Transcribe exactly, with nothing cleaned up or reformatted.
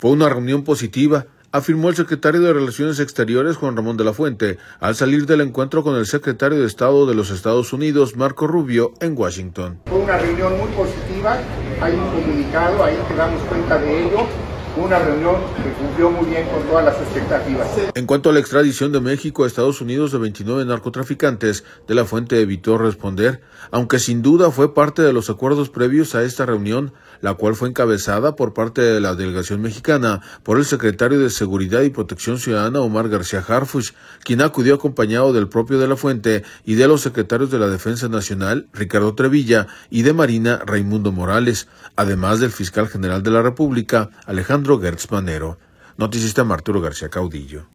Fue una reunión positiva, afirmó el secretario de Relaciones Exteriores Juan Ramón de la Fuente, al salir del encuentro con el secretario de Estado de los Estados Unidos, Marco Rubio, en Washington. Fue una reunión muy positiva, hay un comunicado, ahí te damos cuenta de ello. Una reunión que cumplió muy bien con todas las expectativas. En cuanto a la extradición de México a Estados Unidos de veintinueve narcotraficantes, de la Fuente evitó responder, aunque sin duda fue parte de los acuerdos previos a esta reunión, la cual fue encabezada por parte de la delegación mexicana por el secretario de Seguridad y Protección Ciudadana Omar García Harfuch, quien acudió acompañado del propio de la Fuente y de los secretarios de la Defensa Nacional, Ricardo Trevilla, y de Marina, Raimundo Morales, además del fiscal general de la República, Alejandro Gertz Manero. Noticista Arturo García Caudillo.